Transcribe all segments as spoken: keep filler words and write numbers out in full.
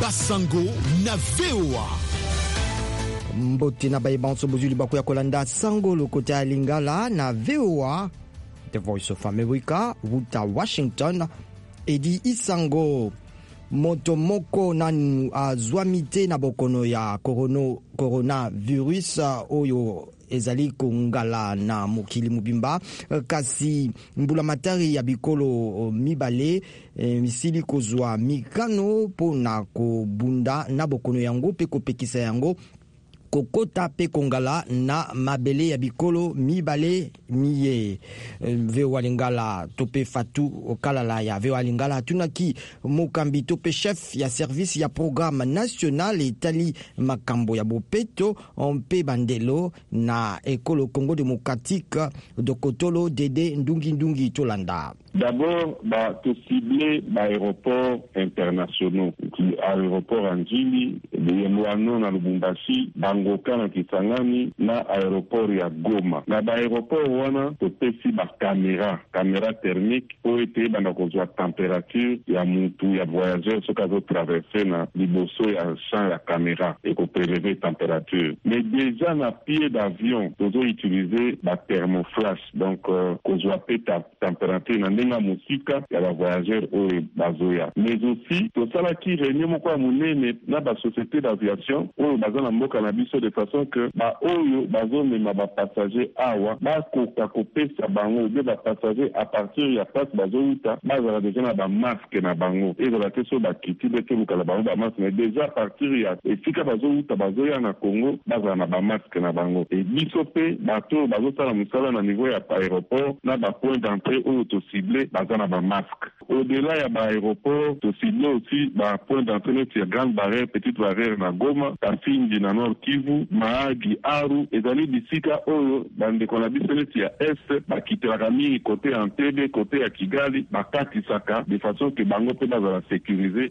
Basango na V O A. Mbote na bayibanso bozuli bakuya kolanda sango lokota lingala na V O A. The Voice of America, Wuta Washington, Edi Isango. Moto moko nanu azwamite na bokono ya corono, coronavirus oyo ezali kongala na mokili mubimba kasi mbulamatari ya bikolo mibale e, misili kozwa mikano pona kobunda na bokono yango pe kopekisa yango kokota pe kongala na mabele ya bikolo mibale miye. V O A Lingala tope fatu okalala ya V O A Lingala tunaki mokambi tope chef ya service ya programme national etali makambo ya bopeto mpe bandelo na ekolo Congo démocratique dokotolo Dede Ndungi Ndungi Tolanda. D'abord, bah, to cibler l'aéroport internationaux, aéroport Anjili, de Yemwano na Lubumbashi, Bangoka na Kisangani, na aéroport ya Goma. Na ba aéroport wana, to pesi ba caméra, caméra thermique, pour ete bana kozwa température ya mutu, ya voyageur, so kazo traverser na liboso ya champ ya caméra, et ko prélever température. Mais déjà na pied d'avion, tozo utiliser ba thermoflash, donc, euh, kozwa pe ta température na na musika ya ba voyageurs o bazoya. Mais aussi to sala ki réunion moko ya munene na ba société d'aviation o bazana mboka na biso de façon que ba oyo bazone ma ba passager awa ba ko ka kopesa bango de ba passager à partir ya place bazouta bazala déjà na ba masque na bango et de la question ba kiti de ke mukala bango ba masque mais déjà à partir ya efika bazouta bazoya na Congo bazala na ba masque na bango et biso pe bato bazosala musala na niveau ya aéroport na ba point d'entrée o to ciblé bazana ba masque. Au-delà ya ba aéroport, to ciblé aussi ba point d'entrée sur grande barrière, petite barrière na Goma, Kasindi na Nord Kivu, Mahagi, Aru, ezali bisika oyo bande kona bisele ya est, ba kitela mingi côté Entebbe, côté ya Kigali, ba katisaka de façon que bango pe bazala sécuriser.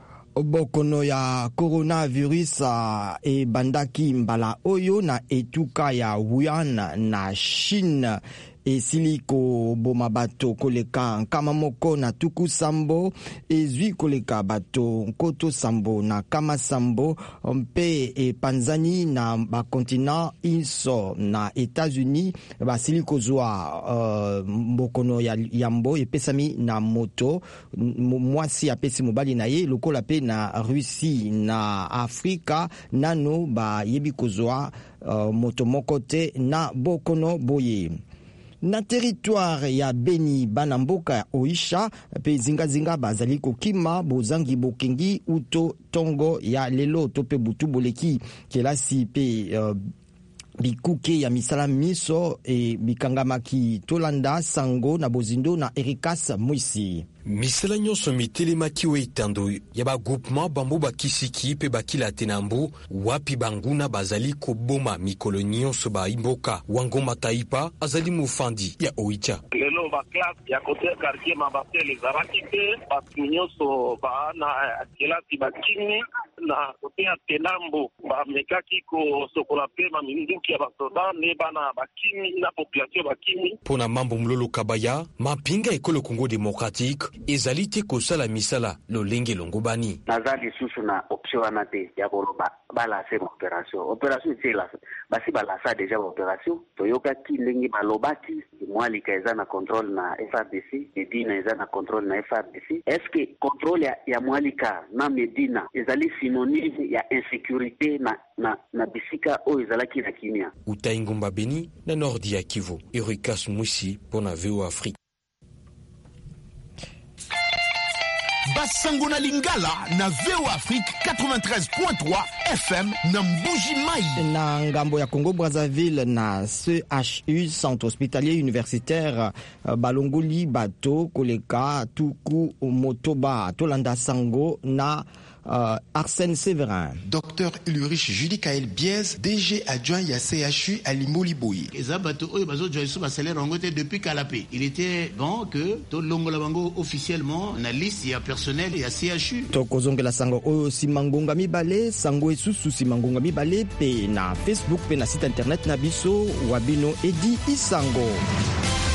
Bokono ya coronavirus uh, e bandaki mbala oyo na etuka ya Wuhan na Chine esiliko boma bato koleka kama moko na tuku sambo ezwi koleka bato nkoto sambo na kama sambo mpe e panzani na ba continent iso na États-Unis basiliko zwa uh, mbokono ya yambo epesami na moto mwasi apesi mobali na ye lokola pe na Russie na Afrika nano ba yebi kozwa uh, moto moko te na bokono boye. Na territoire ya Beni Banamboka Oisha pe zinga zinga bazali kokima bozangi bokengi uto tongo ya lelo tope butu boleki kelasi pe uh, bikuke ya misala miso e bikangamaki tolanda sango na bozindo na Erikas Mwisi. Misala nyonso mitelemaki we itando ya ba groupement bambo bakisiki pe bakila tenambu wapi banguna bazali koboma mikolo nyonso ba imboka Wangoma Taipa azali mufandi ya Oicha. Lelo ba classe ya côté quartier mabate les arakite batu nyonso ba na kelasi bakini na côté ya tenambu ba mekaki ko sokola pe ma minduki ya basoda ne bana bakini na population bakini. Pona mambo mlolo kabaya mapinga ekolo Congo démocratique ezalite kosala misala lolenge longobani. Nazali susu na option anate ya koloba bala se opération. Opération c'est la basi bala sa déjà opération. Toyoka ki ndenge balobaki mwali kaeza na contrôle na F R D C, Medina eza na contrôle na F R D C. Est-ce que contrôle ya, ya mwali ka na Medina ezali synonyme ya insécurité na na na bisika o ezalaki na kimia. Utaingumba Beni na Nordi ya Kivu. Erikas Mwisi pona V O A Afrique. Basango na Lingala na V O A Afrique quatre-vingt-treize point trois F M na Mbuji Mai. Na ngambo ya Congo Brazzaville na C H U Centre Hospitalier Universitaire balongoli bato koleka tuku motoba tolanda sango na Uh, Arsène Séverin. Docteur Ulrich Judicaël Biez, D G adjoint à C H U à Limoliboyi. Depuis Kalapé. Il était bon que tout le monde officiellement na liste il y a personnel et à C H U. Tokozongela sango o simangonga mibale sango esusu simangonga mibale pe na Facebook pe na site internet na biso wabino Edi Isango.